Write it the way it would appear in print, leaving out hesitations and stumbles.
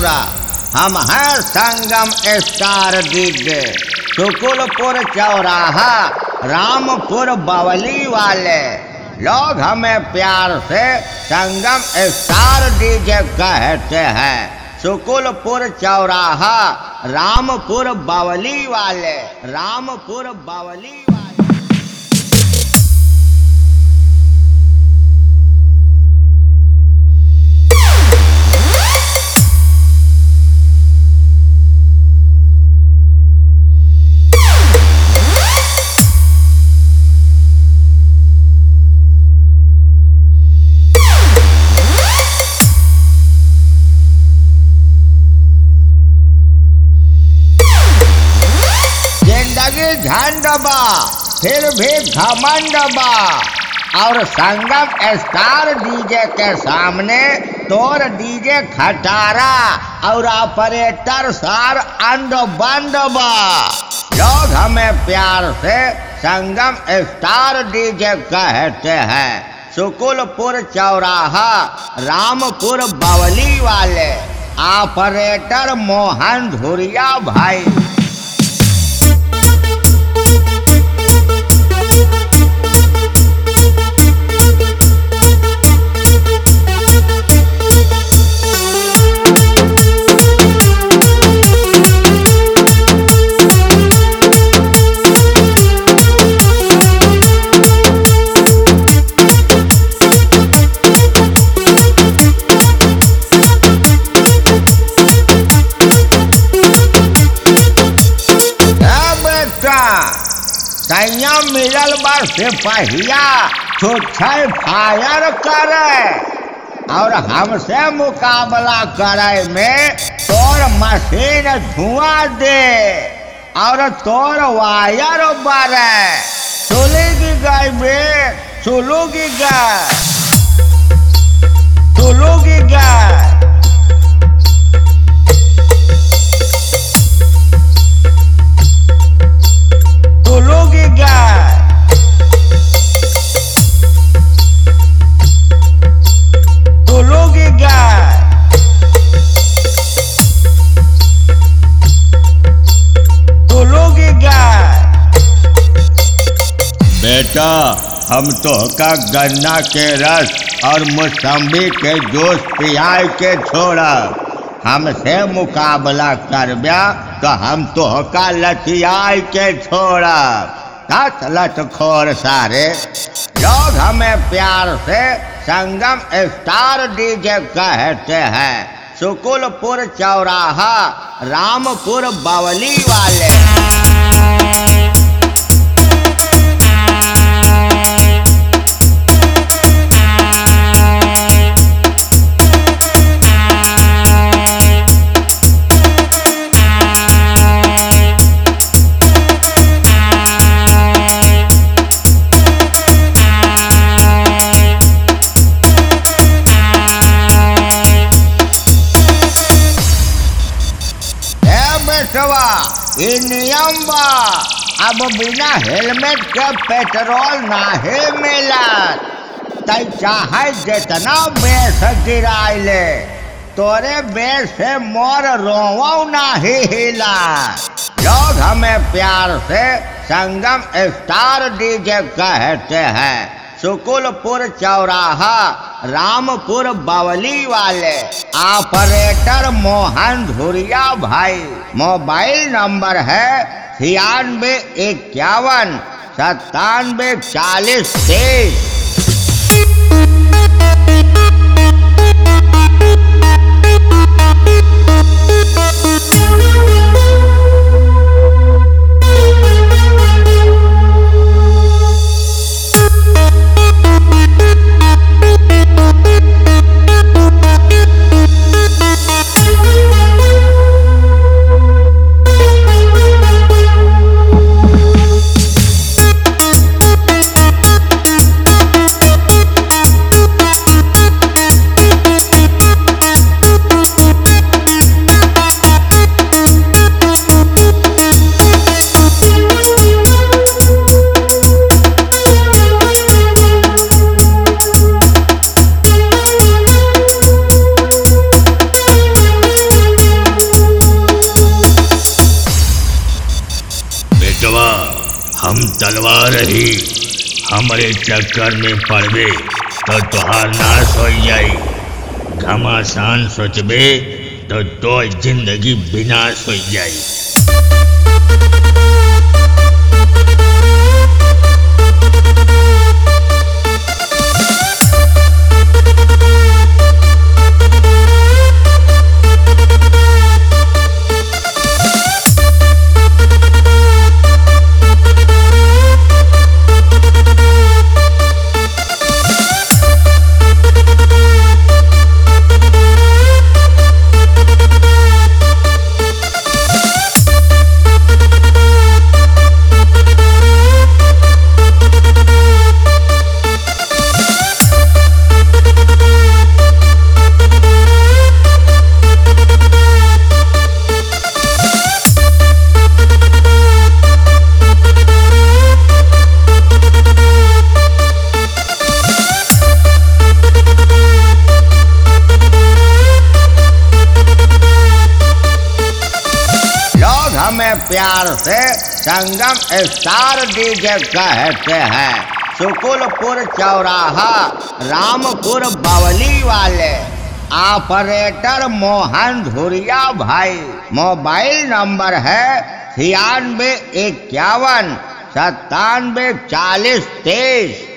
पूरा। हम हैं संगम स्टार डीजे, सुकुलपुर चौराहा, रामपुर बावली वाले। लोग हमें प्यार से संगम स्टार डीजे कहते हैं। सुकुलपुर चौराहा, रामपुर बावली वाले, रामपुर बावली वाले। झंड बा फिर भी घमंड बा, और संगम स्टार डीजे के सामने तोर डीजे खटारा और ऑपरेटर सार अंड बंद बा। लोग हमें प्यार से संगम स्टार डीजे कहते हैं। सुकुलपुर चौराहा, रामपुर बावली वाले, ऑपरेटर मोहन धुरिया भाई। संयम मिलल बा सिपहिया, छुच्छे फायर करे, और हमसे मुकाबला करे में तोर मशीन धुआं दे और तोर वायर बरे। सुलगी गई में सुलूगी गई, सुलूगी गई। बेटा, हम तो का गन्ना के रस और मौसम्बी के जूस पियाई के छोड़ा। हमसे मुकाबला करब्या तो हम तो का लथियाई के छोड़ा। लटखोर सारे लोग हमें प्यार से संगम स्टार डीजे कहते हैं। सुकुलपुर चौराहा, रामपुर बावली वाले। ये नियम बा, अब बिना हेलमेट के पेट्रोल नाही मिलत। तै चाहे जितना बेस गिराई ले, तोरे बेस से मोर रोवो नाही हिला। लोग हमें प्यार से संगम स्टार डीजे कहते हैं। सुकुलपुर चौराहा, रामपुर बावली वाले, ऑपरेटर मोहन धुरिया भाई। मोबाइल नंबर है 9651 9740 23। हम तलवार ही हमरे चक्कर में पड़बे तो तोहार नाश हो जाई, घमासान सोचबे तो जिंदगी विनाश हो जाई। हमें प्यार से संगम स्टार डीजे कहते हैं। सुकुलपुर चौराहा रामपुर बवली वाले ऑपरेटर मोहन धुरिया भाई। मोबाइल नंबर है 9651 9740 23।